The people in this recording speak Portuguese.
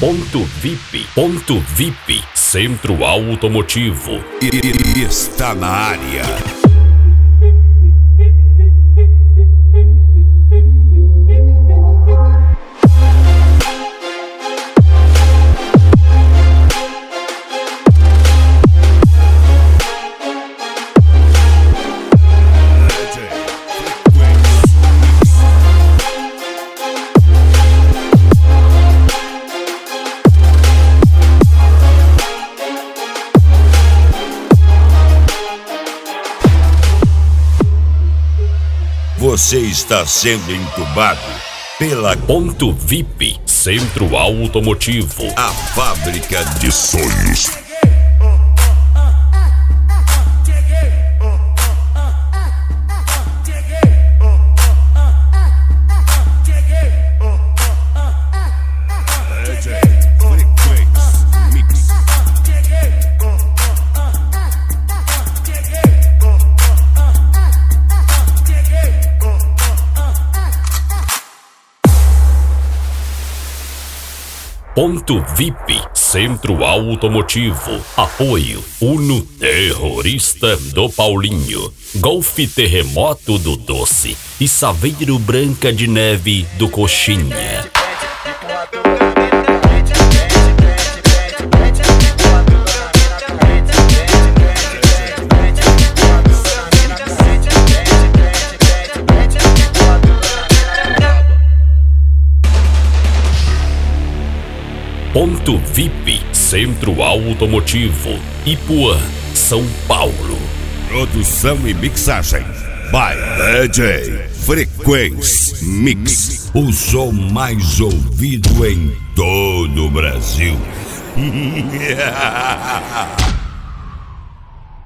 Ponto VIP. Ponto VIP. Centro Automotivo. Está na área. Você está sendo entubado pela Ponto VIP, Centro Automotivo. A fábrica de sonhos. Ponto VIP, Centro Automotivo. Apoio Uno Terrorista do Paulinho, Golfe Terremoto do Doce e Saveiro Branca de Neve do Coxinha. Ponto VIP, Centro Automotivo, Ipuã, São Paulo. Produção e mixagem by DJ Frequency Mix. O som mais ouvido em todo o Brasil.